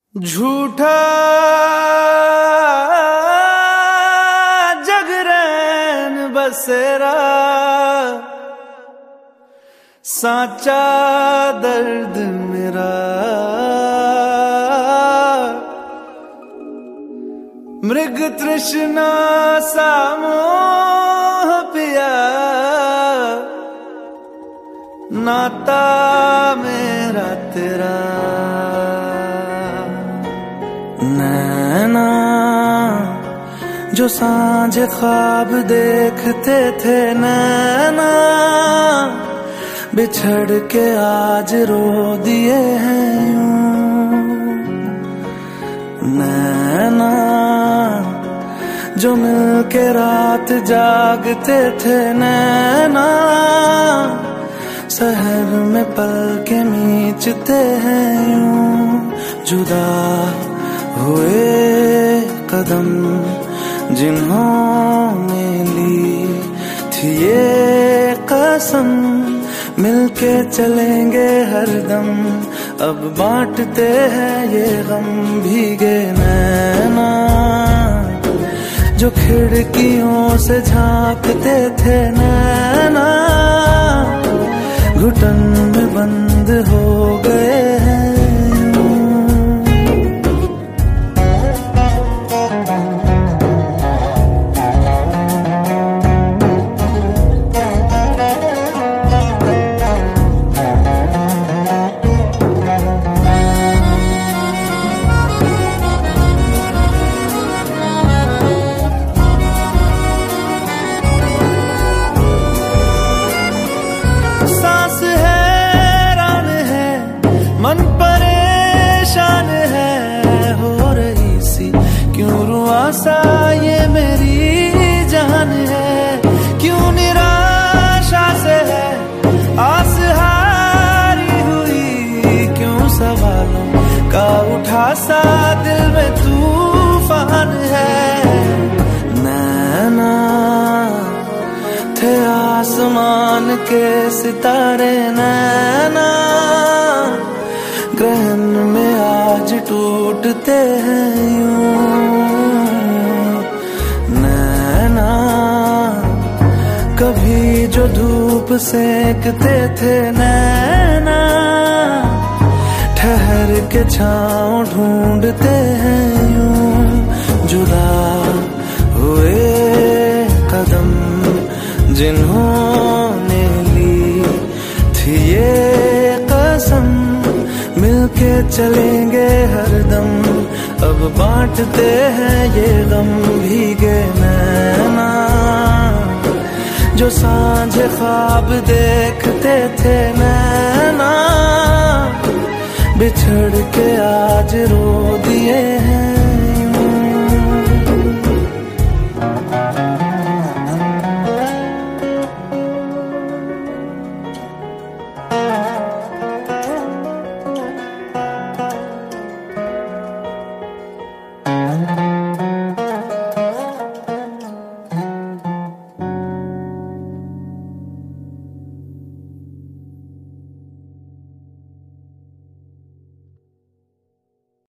झूठा जगरैन बसेरा, साचा दर्द मेरा। मृग तृष्णा सा मोह पिया, नाता मेरा तेरा। नैना जो सांझ ख्वाब देखते थे, नैना बिछड़ के आज रो दिए हैं यूं। नैना जो मिल के रात जागते थे, नैना शहर में पल के मीचते हैं यूं। जुदा हुए कदम जिन्होंने ली थी ये कसम, मिलके चलेंगे हरदम। अब बांटते हैं ये गम। भीगे नैना जो खिड़कियों से झांकते थे, नैना घुटन में बंद हो गए हैं। सांस हैरान है, मन परेशान है, हो रही सी क्यों रुआसा ये मेरी जान है। क्यों निराशा से है आस हारी हुई, क्यों सवालों का उठा सा दिल में तूफान है। नैना थे आसमान के सितारे, नैना ग्रहण में आज टूटते हैं यूं। नैना कभी जो धूप सेकते थे, नैना ठहर के छांव ढूंढते हैं यूं। जुदा हुए कदम जिन्होंने ली थी ये कसम, मिलके चलेंगे हरदम। अब बांटते हैं ये गम। भीगे नैना जो सांझ ख्वाब देखते थे, नैना बिछड़ के आज रो दिए हैं।